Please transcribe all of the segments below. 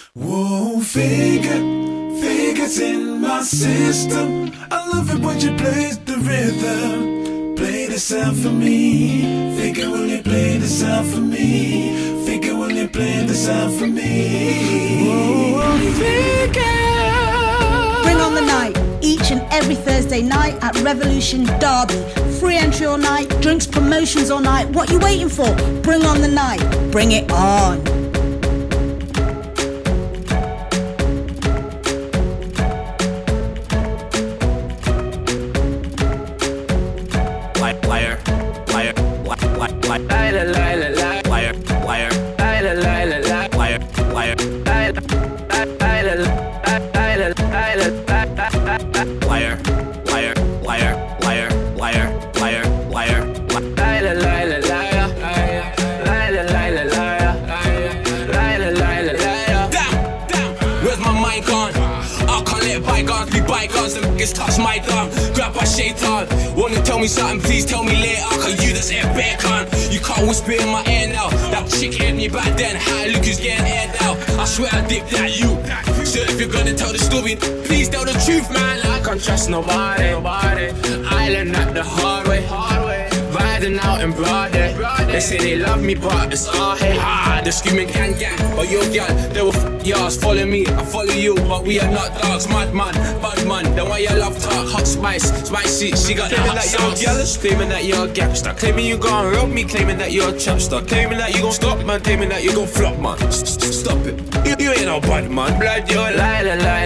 Whoa, figures in my system. I love it when you play the rhythm. Play the sound for me. Figure, will you play the sound for me? Figure, will you play the sound for me? Whoa, figure. Bring on the night. Each and every Thursday night at Revolution Derby. Free entry all night, drinks, promotions all night. What you waiting for? Bring on the night. Bring it on. Touch my thumb, grab my shaitan. Wanna tell me something, please tell me later. Cause you that's air bear cunt. You can't whisper in my ear now. That chick hit me back then, how look is getting aired out. I swear I dipped at you. So if you're gonna tell the story, please tell the truth, man. I can't trust nobody. I learned that the hard way. Riding out in broad day. They say they love me, but it's all hate. They're screaming gang, but you're gal. They will yours, follow me, I follow you, but we are not dogs. Madman, then why you love talk? Hot spicy, she got claiming the hot that sauce. You're jealous, claiming that you're a gangster, claiming you gon' rob me, claiming that you're a chapster, claiming that you gon' stop, man, claiming that you gon' flop, man. Stop it, you ain't no bad man. Blood, you're a liar.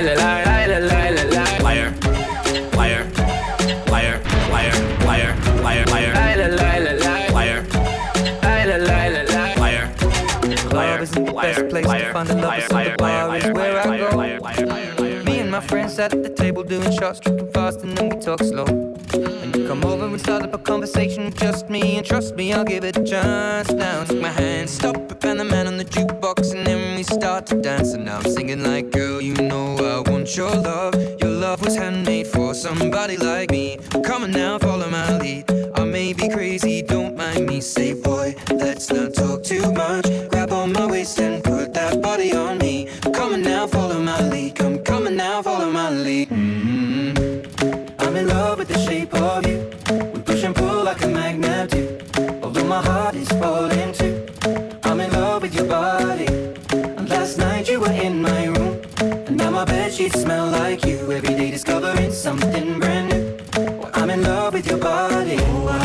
Club isn't the best place to find a lover, so the bar is where I go. Me and my friends sat at the table doing shots, drinking fast, and then we talk slow. And you come over and start up a conversation with just me, and trust me, I'll give it a chance. Now take my hand, stop it, and the man on the jukebox, and then we start to dance. And now I'm singing like, girl, you know I want your love. Your love was handmade for somebody like me. Come on now, follow my lead. I may be crazy, don't mind me. Say, boy, let's not talk too much. Grab on my waist and put that body on me. Come on now, follow my lead. Come on now, follow my lead. I'm in love with the shape of you. We push and pull like a magnet do. Although my heart is falling too. I'm in love with your body. And last night you were in my room. And now my bedsheets smell like you. Every day discovering something brand new. Well, I'm in love with your body.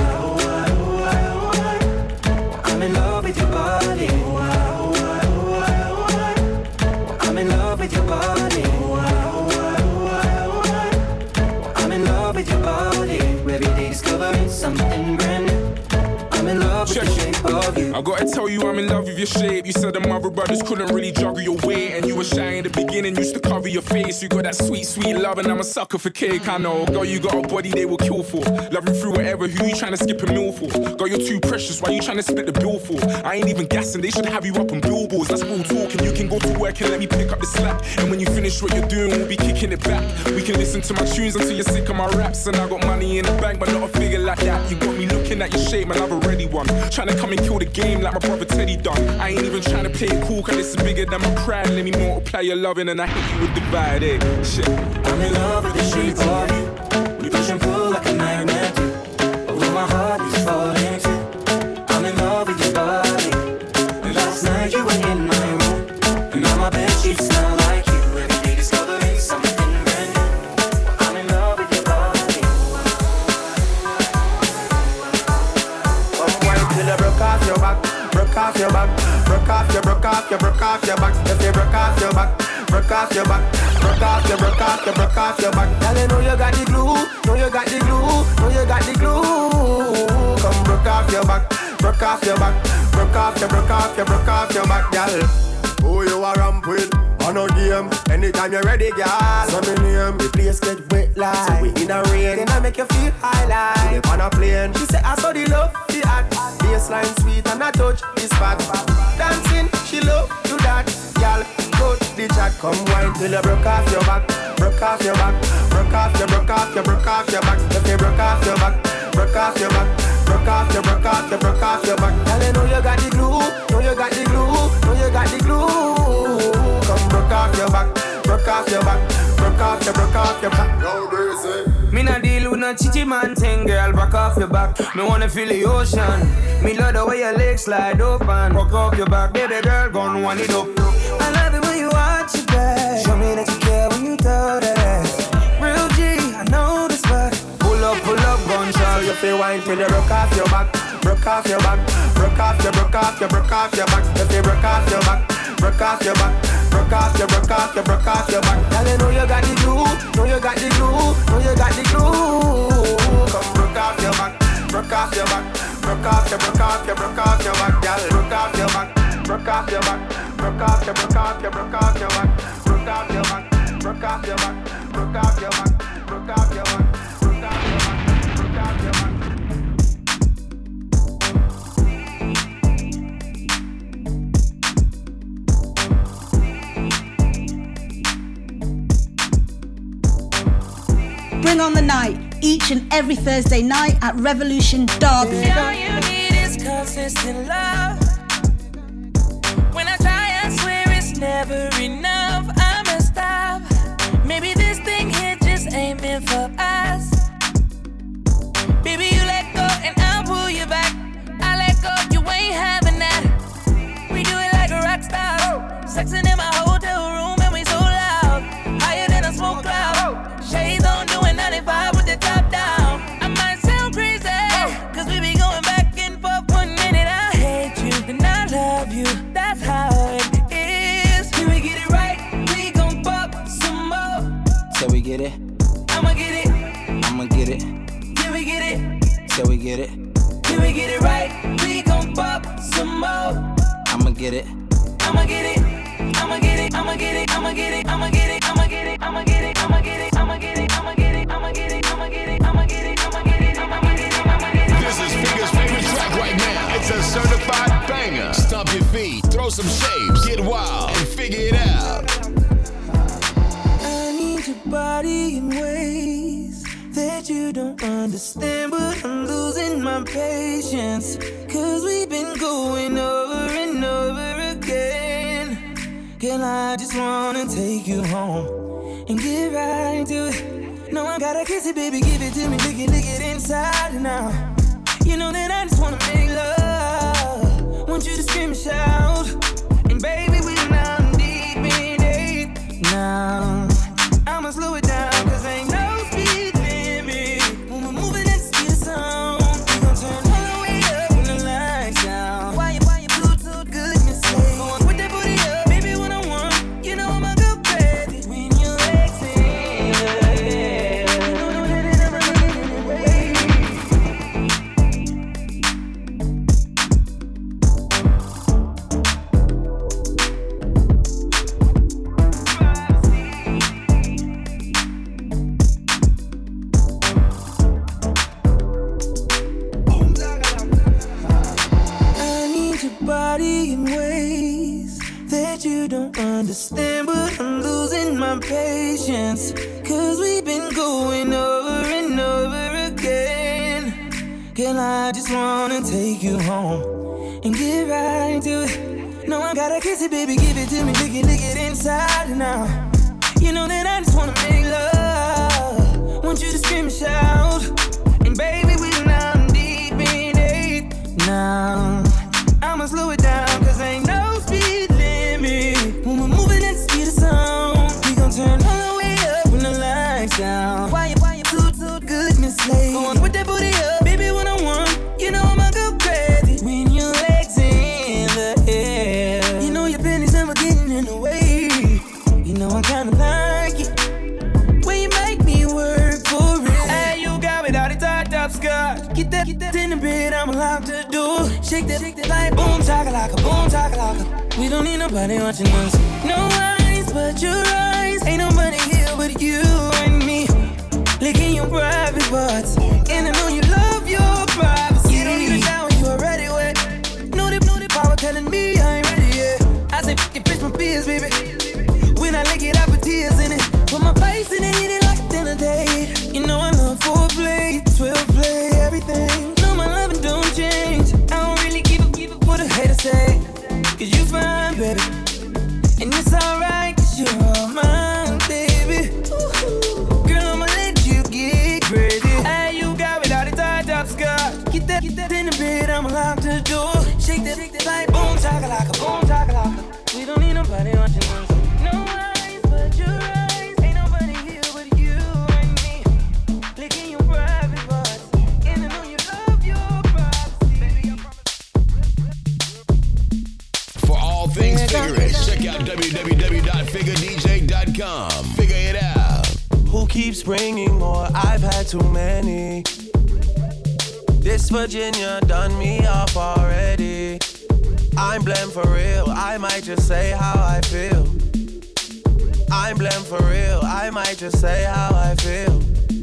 I'm in love with your body. I'm in love with your body. I'm in love with your body. Every day discovering something brand new. I'm in love with the shape of you. I gotta tell you I'm in love with your shape. You said the mother brothers couldn't really juggle your weight. And you were shy in the beginning, used to cover your face. You got that sweet, sweet love and I'm a sucker for cake. I know, girl, you got a body they will kill for. Loving through whatever, who you trying to skip a meal for? Girl, you're too precious, why you trying to split the bill for? I ain't even gassing, they should have you up on billboards. That's real talk and you can go to work and let me pick up the slack. And when you finish what you're doing, we'll be kicking it back. We can listen to my tunes until you're sick of my raps. And I got money in the bank, but not a figure like that. You got me looking at your shape, man, I've already won. Trying to come and kill the game like my brother Teddy done. I ain't even trying to play it cool, cause this is bigger than my pride. Let me multiply your loving and I hit you with divide, eh? Shit. I'm in love with the shape of you. We push and pull like a magnet do. Although my heart is falling too. I'm in love with your body. And last night you were in my room. And now my bedsheets smell like you. Every day discovering something brand new. I'm in love with your body. Come wine till you broke off your back. Broke off your back. Broke off your back. If you broke off your back. Broke off your back. Broke off your back. Girl, you know you got the glue. Know you got the glue. Come broke off your back. Broke off your back. Broke off your back, girl. Who you are ramp with? On no game. Anytime you're ready, girl. So me name. The place get wet like. So we in a rain. Then I make you feel high like. Live on a plane. She say I saw the love, the act. Baseline sweet and I touch this spot. Dancing, she love do that, girl. Go to the chat, come wine till you broke off your back. Broke off your back. Broke off your back. If you broke off your back. Broke off your back. Broke off your back. Girl, you know you got the glue. Come broke your back, broke off your back, broke off your back. No reason. Me not deal with no chichi man thing, girl, broke off your back. Me wanna feel the ocean. Me love the way your legs slide open. Broke off your back, baby girl, gon' wind it up. I love it when you watch your back. Show me that you care when you throw that ass. Real G, I know the spot. Pull up, gun shot. You feel wine till you broke off your back, broke off your back, broke off your back. You feel broke off your back, broke off your back, broke off your back. Girl, you know you got the glue, know you got the glue, know you got the glue. Come broke off your back, broke off your back, broke off your back, girl. Broke off your back, broke off your back, broke off your back, broke off your back, broke off your back, broke off your back, broke off your back, broke off your back. Bring on the night, each and every Thursday night at Revolution Derby. All you need is consistent love. When I try, I swear it's never enough. I'ma stop. Maybe this thing here just ain't meant for us. Baby, you let go and I'll pull you back. I let go, you ain't having that. We do it like a rock star. Sexing in my hotel room and we so loud. Higher than a smoke cloud. Shades on, doing 95 with the top down. I might sound crazy, cause we be going back and forth. 1 minute I hate you, then I love you. That's how it is. Can we get it right? We gon' pop some more. So we get it? I'ma get it. I'ma get it. Can we get it? So we get it? Can we get it right? We gon' pop some more. I'ma get it. I'ma get it. I'ma get it. I'ma get it. I'ma get it. I'ma get it. I'ma get it. I'ma get it. I'ma get it. I'ma get it. I'ma get it. I'ma get it. I'ma get it. I'ma get it. I'ma get it. I'ma get it. I'ma get it. This is Figure's favorite track right now. It's a certified banger. Stomp your feet, throw some shapes, get wild, and figure it out. I need your body in ways that you don't understand, but I'm losing my patience. Cause we've been going over and over again. Girl, I just wanna take you home and get right to it. No, I gotta kiss it, baby, give it to me, lick it inside and out. You know that I just wanna make love. Want you to scream and shout. And baby, we're now deep in it. Now, I'ma slow it down, cause ain't no speed limit. When we're moving at the speed of sound, we gon' turn all the way up when the lights down. Why you Bluetooth goodness sake? Going with that booty up, baby, when I want. You know I'ma go crazy when your legs in the air. You know that it never get in the way. I need your body in ways that you don't understand, but I'm losing my patience. Cause we've been going over and over again. Girl, I just wanna take you home and get right to it. No, I gotta kiss it, baby, give it to me, lick it inside and out. You know that I just wanna make love. Want you to scream and shout. And baby, we're now deep in it. Now, I'ma slow it down, cause ain't no speed limit. When we're moving at the speed of sound, we gon' turn all the way up when the lights down. Why you Bluetooth goodness late? Going with that booty up, baby, when I want. You know I'ma go crazy when your legs in the air. You know your pennies never getting in the way. You know I kinda like it when you make me work for it. Hey, you got me all the tied up skirt. Get that in the bed, I'm allowed to do. Shake that like boom chakalaka, boom chakalaka. We don't need nobody watching us. No eyes but your eyes. Ain't nobody here but you and me. Licking your private parts, and I know you love your privacy. You don't need a shower, you already wet. Know the power telling me I ain't ready yet. I say f***ing fish my fears, baby. When I lick it, I put tears in it. Put my face in it, hit it like a dinner date. You know I love foreplay, 12 play, everything. No, my loving don't change. I don't really give up what a hater say. Cause you fine, baby. And it's alright, cause you're all www.figuredj.com. Figure it out. Who keeps bringing more? I've had too many. This Virginia done me off already. I'm blamed for real, I might just say how I feel. I'm blamed for real, I might just say how I feel.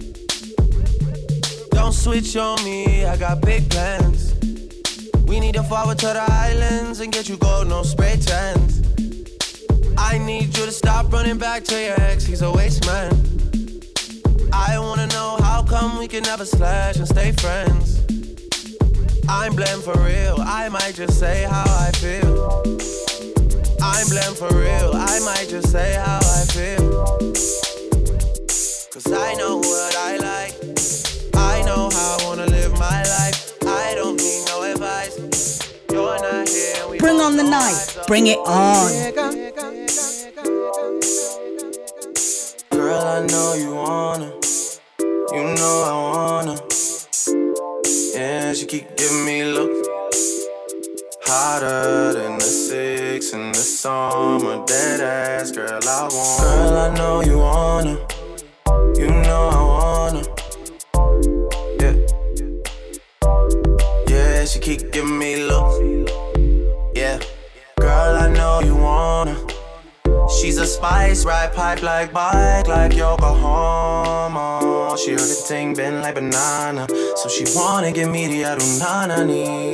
Don't switch on me, I got big plans. We need to forward to the islands and get you gold, no spray tans. I need you to stop running back to your ex, he's a waste man. I wanna know how come we can never slash and stay friends. I'm blamed for real, I might just say how I feel. I'm blamed for real, I might just say how I feel. Cause I know what I like, I know how I wanna live my life. I don't need no advice, you're not here. Bring on the night, bring it on. Girl, I know you wanna, you know I wanna. Yeah, she keep giving me looks hotter than the 6 in the summer. Dead ass, girl, I want. Girl, I know you wanna, you know I wanna. Yeah, yeah, she keep giving me looks. Yeah, girl, I know you wanna. She's a spice, ride pipe like bike, like Yokohama. She heard the ting bend like banana, so she wanna give me the adunanani.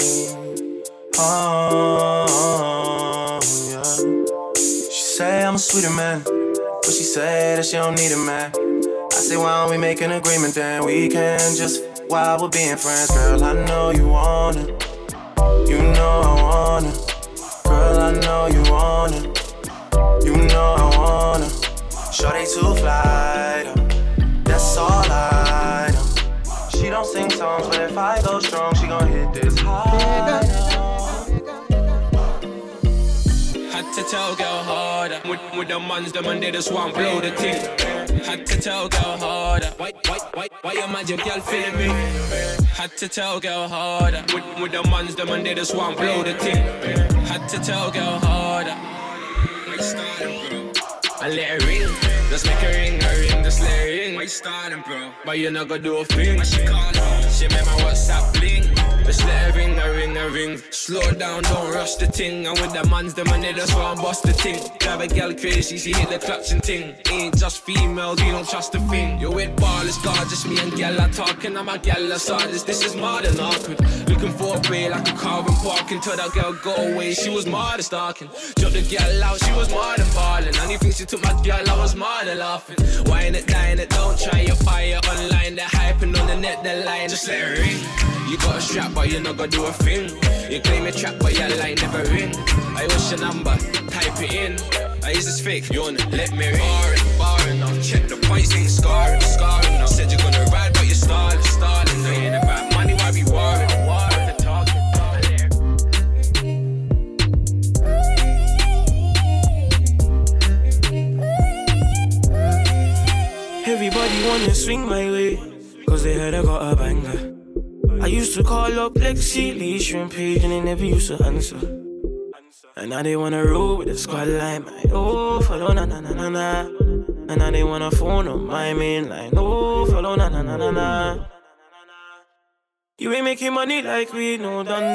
Oh, yeah. She say I'm a sweeter man, but she say that she don't need a man. I say why don't we make an agreement, then we can just while we're being friends. Girl, I know you wanna, you know I wanna. Girl, I know you wanna, you know I wanna. Shorty too fly, that's all I know. She don't sing songs, but if I go strong, she gon' hit this hard. Had to tell girl harder. With the mans, the man they just want blow the thing. Had to tell girl harder. Why you mad, your girl feeling me? Had to tell girl harder. With the mans, the man they just want blow the thing. Had to tell girl harder. I let her ring, just make her ring, just let her ring. Why you starting, bro? But you not gonna do a thing. She call her, she made my WhatsApp bling. Just let her ring, Slow down, don't rush the ting. And with the mans, the man, they just want bust the ting. Drive a girl crazy, she hit the clutch and ting. Ain't just females, you don't trust a thing. You with ballers, God, just me and gal are talking. I'm a gal, that's honest, this is more than awkward. Looking for a way like a car and parking. Till that girl go away, she was more than stalking. Dropped the girl out, she was more than balling. And you think she took my girl, I was more than laughing. Wine it, dying it, don't try your fire online. They're hyping on the net, they're lying. Just let her ring. You got a strap, but you're not gonna do a thing. You claim a trap, but your line never ring. I wish your number, type it in. Is this fake? You wanna let me ring? Barring, now check the points, ain't scarring. Now said you're gonna ride, but you're stalling. They ain't about money, why be worried? Everybody wanna swing my way, cause they heard I got a banger. I used to call up Lexi, Lee, Shrimp Page, and they never used to answer. And now they wanna roll with the squad line, my oh, follow na na na na na. And now they wanna phone on my main line, oh, follow na na na na na. You ain't making money like we, no done.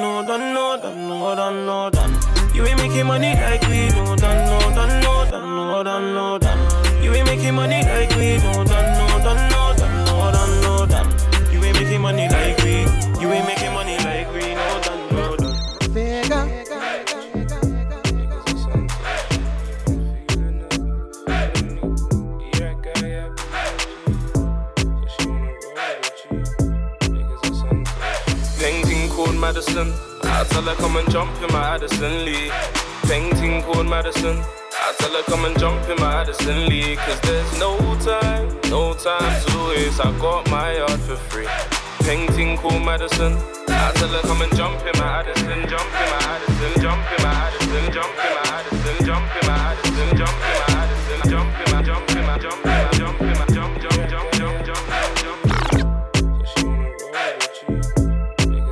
You ain't making money like we, no done. You ain't making money like we, no done. You ain't making money like we, you ain't making money like we, no done. Vega. Painting called Madison, I tell her come and jump in my Addison Lee. Painting called Madison, I tell her come and jump in my Addison Lee. Cause there's no time to waste, I got my yard for free. Painting called Madison, I tell her come and jump in my Addison, jump in my Addison, jump in my Addison, jump in my Addison, jump in my Addison, jump in my Addison, jump in my, jump in my, jump in my, jump in my, jump.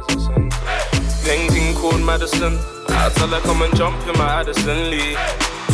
Painting called Madison, I tell her come and jump in my Addison Lee.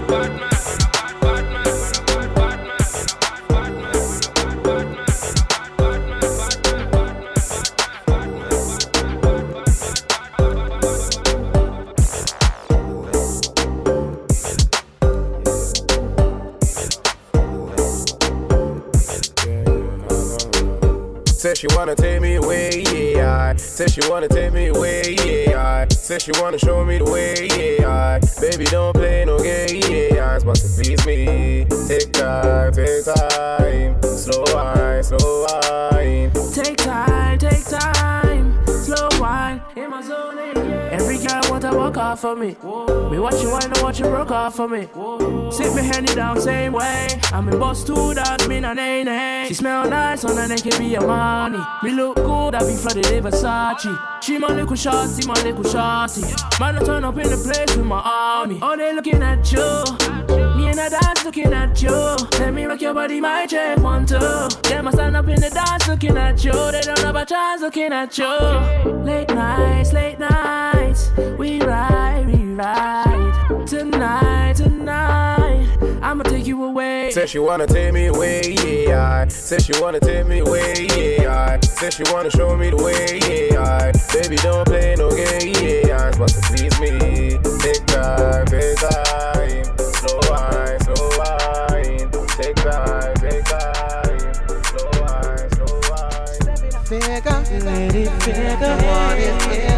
Said she wanna take me away, yeah. Said she wanna take me away, yeah. Said she wanna show me the way, yeah. Baby, don't play no game, yeah. But to please me, take time, slow wine, slow wine. Take time, slow wine. In my zone, yeah. Every girl want a wanna walk off for me. Me watch you wanna watch you broke off for me. Sit me handy down same way. I'm in boss two dance, me na nay nay. She smell nice on her neck, it be a money. Me look good, I be flooded in Versace. She my little shorty, my little shorty. Man, I turn up in the place with my army. Oh, they looking at you. Me and the dance looking at you. Let me rock your body, my check 1, 2. Them I stand up in the dance looking at you. They don't have a chance looking at you. Late nights, we ride. Tonight, I'ma take you away. Said she wanna take me away, yeah. Said she wanna take me away, yeah. Said she wanna show me the way, yeah. Baby, don't play no game, yeah. It's supposed to please me. Take time, slow wine. Take time, slow wine. Figure, lady, figure, what is it?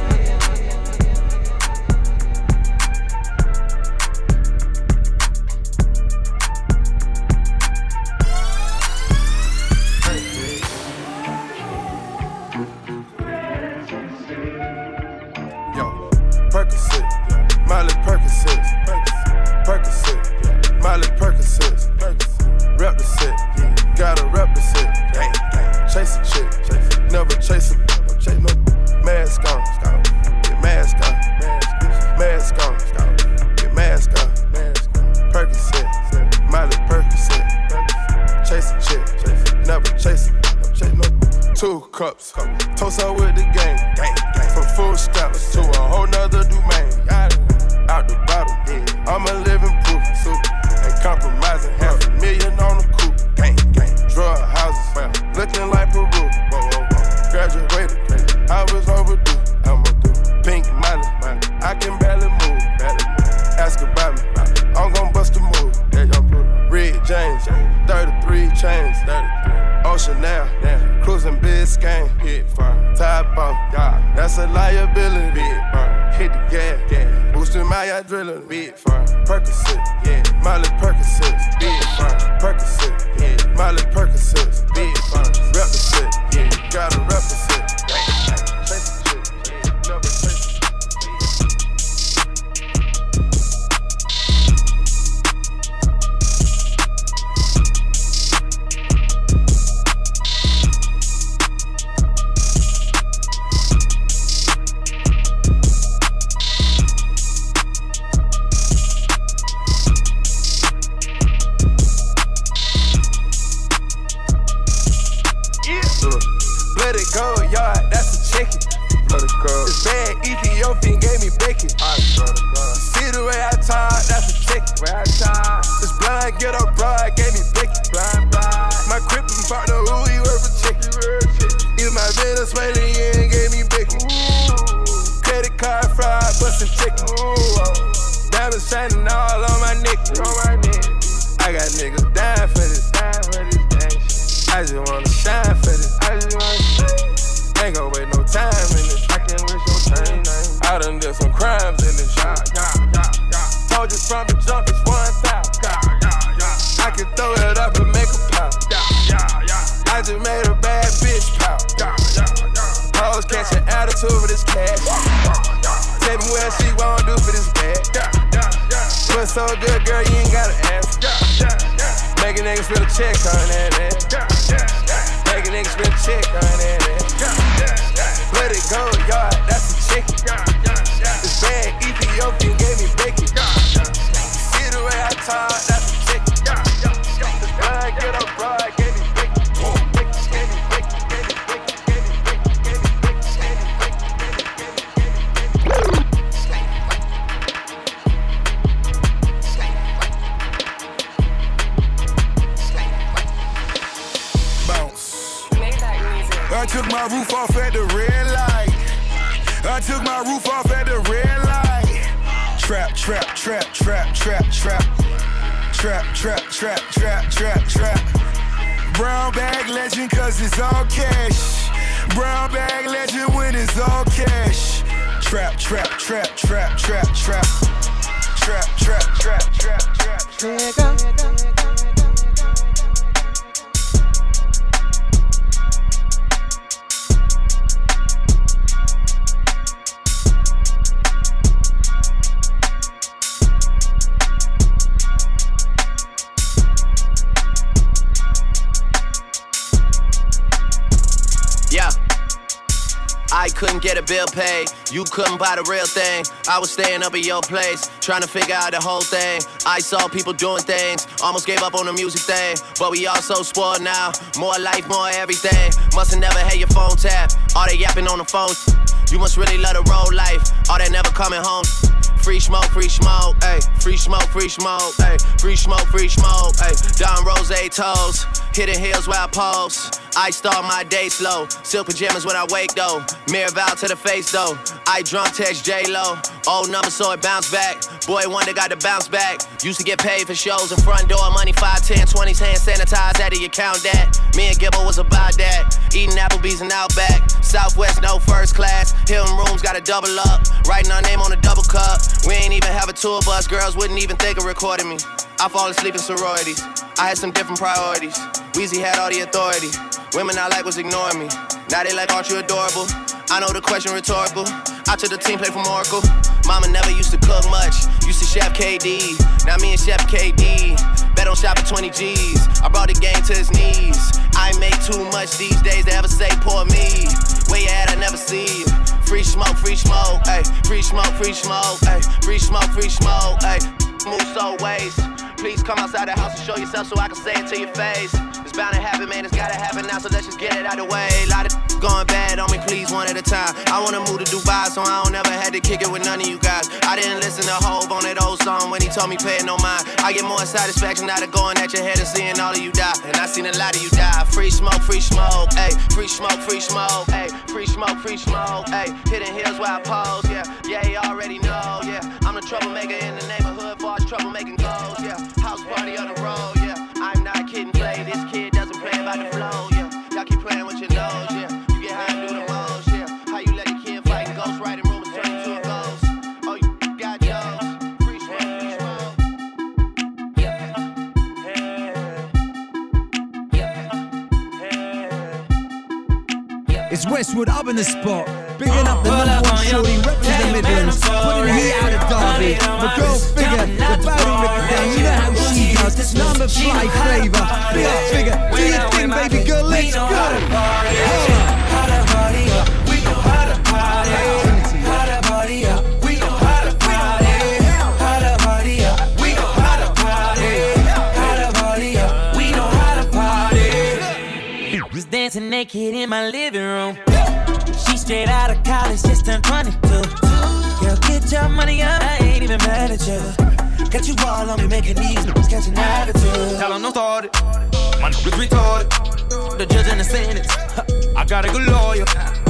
Miley Percocet, rep the set, gotta rep the set. Chase a chick, never chase a, no mask on, get mask on, mask on, get mask on. Percocet, Miley Percocet, chase a chick, never chase a, no 2 cups, toast her with the gang, from food stamps to a whole nother domain. Out the bottle, I'm a living proof. Ain't compromising, $500,000 on the coupe. Drug houses, looking like Peru. Graduated, I was overdue. Pink Miley, I can barely move. Ask about me, I'm gon' bust a move. Red James, 33 chains. Ocean now, cruising Biscayne. Top off, that's a liability. Hit the gas, boosting my adrenaline. Big firm, Percocet, Miley Percocet, big firm, Percocet, Miley Percocet, big firm. Rep the set, gotta rep the set. It's bad, Ethiopian gave me bacon. See the way I talk, that's a chicken. This blind ghetto broad gave me bacon. My crippin' partner, who he worth for chicken. Even my Venezuelan gave me bacon. Credit card fraud, bustin' chicken. Diamonds shining all on my neck. I got niggas dying for this. I just wanna shine for this. Ain't gon' wait no time in this. I can't waste your time. I done did some crimes in this shit. Told you from the jump, it's 1,000. I can throw it up and make a pop. I just made a bad bitch pop. Hoes catching attitude for this cash. Tell me what she won't do for this bag. What's so good, girl, you ain't gotta ask. Making niggas feel a check on that. Making niggas feel a check on that. Let it go, y'all, that's a chicken. This bad Ethiopian gave me bacon. See the way I talk, that's a chicken. This blind get up broad gave me bacon. I took my roof off at the red light. I took my roof off at the red light. Trap. Brown bag legend cause it's all cash. Brown bag legend when it's all cash. Trap. I couldn't get a bill paid. You couldn't buy the real thing. I was staying up at your place, trying to figure out the whole thing. I saw people doing things, almost gave up on the music thing. But we all so spoiled now. More life, more everything. Must've never had your phone tapped. All they yapping on the phone. You must really love the road life. All that never coming home. Free smoke, ayy. Free smoke, ayy. Free smoke, ayy. Don Rose toes, hidden heels where I pose. I start my day slow. Silk pajamas when I wake though. Mirror vow to the face though. I drunk text J-Lo. Old number so it bounce back. Boy wonder got to bounce back. Used to get paid for shows in front door. Money 5, 10, 20s hand sanitized. How do you count that? Me and Gibbo was about that. Eating Applebee's and Outback. Southwest no first class. Hilton rooms gotta double up. Writing our name on a double cup. We ain't even have a tour bus. Girls wouldn't even think of recording me. I fall asleep in sororities. I had some different priorities. Weezy had all the authority. Women I like was ignoring me. Now they like, aren't you adorable? I know the question rhetorical. I took the team play from Oracle. Mama never used to cook much. Used to Chef KD. Now me and Chef KD. Bet on shop at 20 G's. I brought the game to his knees. I ain't make too much these days to ever say poor me. Where you at, I never see you. Free smoke, ayy. Free smoke, ayy. Free smoke, ayy. Move so ways. Please come outside the house and show yourself so I can say it to your face. It's bound to happen, man, it's gotta happen now, so let's just get it out the way. Lot of going bad on me, please, one at a time. I wanna move to Dubai, so I don't ever had to kick it with none of you guys. I didn't listen to Hov on that old song when he told me pay it no mind. I get more satisfaction out of going at your head and seeing all of you die. And I seen a lot of you die. Free smoke, ayy. Free smoke, ayy. Free smoke, ayy. Hidden hills where I pose, yeah, you already know, yeah. I'm the troublemaker in the neighborhood, far as troublemaking goes, yeah. House party on the road, yeah. I'm not kidding, play. This kid doesn't play about the flow, yeah. Y'all keep playing with your nose, yeah. You get high and do the most, yeah. How you let the kid fight and ghost writing rumors turn into a ghost? Oh, you got jokes. Free smoke. It's Westwood up in the spot. Bigging up the number one shorty, repping the Midlands, putting the heat out of Derby. My girl Figure, the Barry Rick down, you know how she does. Number 5 flavour, big up Figure, do your thing, baby girl, let's go. How to party up, we know how to party. How to party up, we know how to party. How to party up, we know how to party. How to party up, we know how to party. Was dancing naked in my living room. She straight out of college, just turned 22. Girl, get your money up, I ain't even mad at you. Got you all on me, making these niggas catch an attitude. Tell 'em don't start it, my niggas retarded. The judge and the sentence, I got a good lawyer.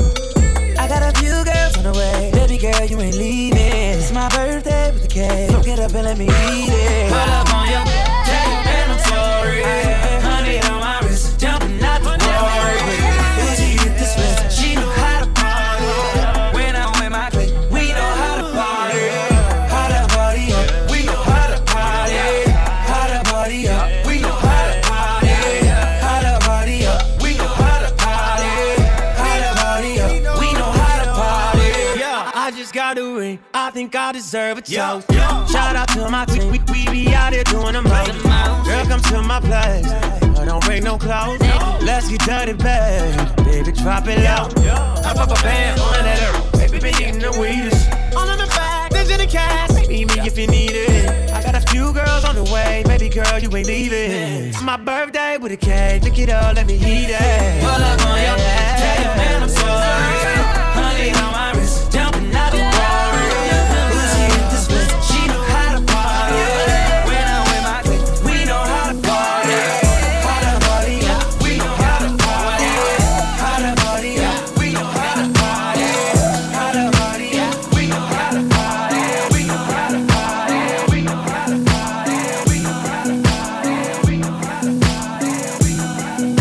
I got a few girls on the way. Baby girl, you ain't leaving. It's my birthday with the cake, so get up and let me eat it. Pull up on your tape and I'm sorry. Honey on my wrist, jumping out the door. When she hit the switch, she know how to party. When I'm with my clique, we know how to party. How to party up, we know how to party. How to party up, we know how to party. How to party up, we know how to party. How to party up, we know how to party. Yeah, I just got a ring, I think I deserve a toast. Shout out to my team, we be out here doing the most. Girl, come to my place, but don't bring no clothes. Let's get dirty, babe. Baby, drop it low. I pop a band on that earth. Baby, been eating the weedest. All in the bag, there's in the cash. Meet me if you need it. I got a few girls on the way. Baby girl, you ain't leaving. It's my birthday with a cake. Look it up, let me eat it. Pull up on your tape and I'm sorry. Honey on my wrist, jumping out the door. When she hit the switch, she know how to party. When I'm with my clique, we know how to party. How to party up, we know how to party. How to party up, we know how to party. How to party up, we know how to party. We know how to party. We know how to party. We know how to party. We know how to party. We know how to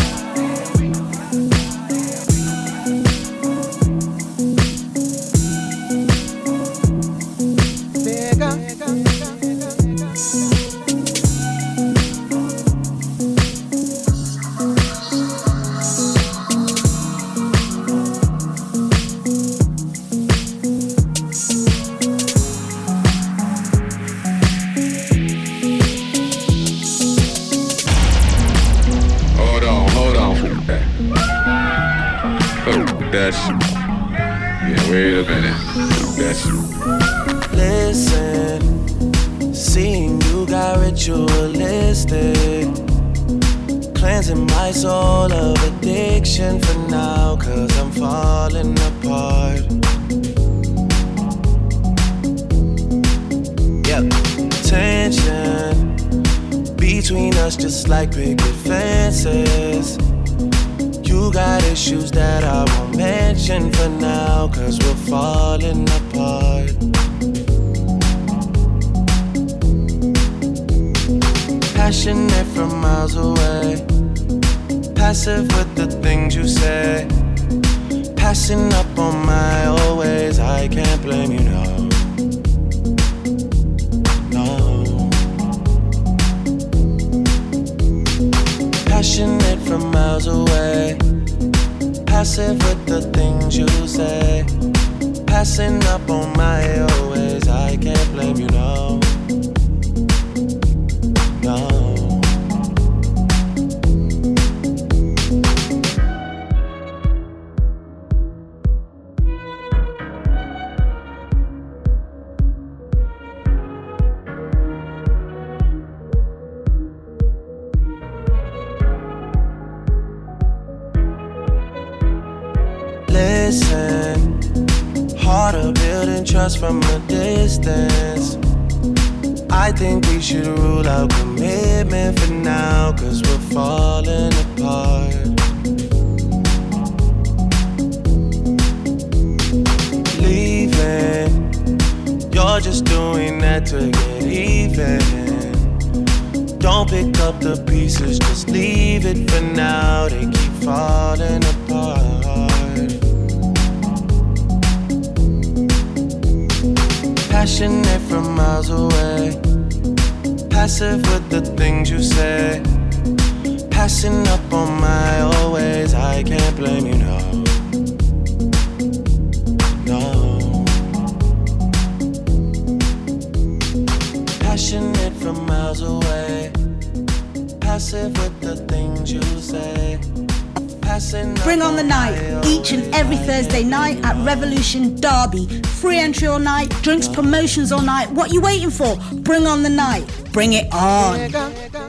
Hold on. Oh, that shit. Yeah, wait a minute. That's Listen, seeing you got ritualistic, cleansing my soul of addiction for now, 'cause I'm falling apart. Yep, tension between us just like picket fences. You got issues that I won't mention for now, 'cause we're falling apart. Passionate from miles away, passive with the things you say, passing up on my always. I can't blame you, no. Passionate from miles away, passive with the things you say, passing up on my always. I can't blame you, no. No. Listen, harder building trust from a distance. I think we should rule out commitment for now, 'cause we're falling apart. Leaving, you're just doing that to get even. Don't pick up the pieces, just leave it for now. They keep falling apart. Passionate from miles away, passive with the things you say, passing up on my always. I can't blame you, no. No. Passionate from miles away, passive with the things you say. Bring on the night, each and every Thursday night at Revolution Derby. Free entry all night, drinks, promotions all night. What you waiting for? Bring on the night. Bring it on.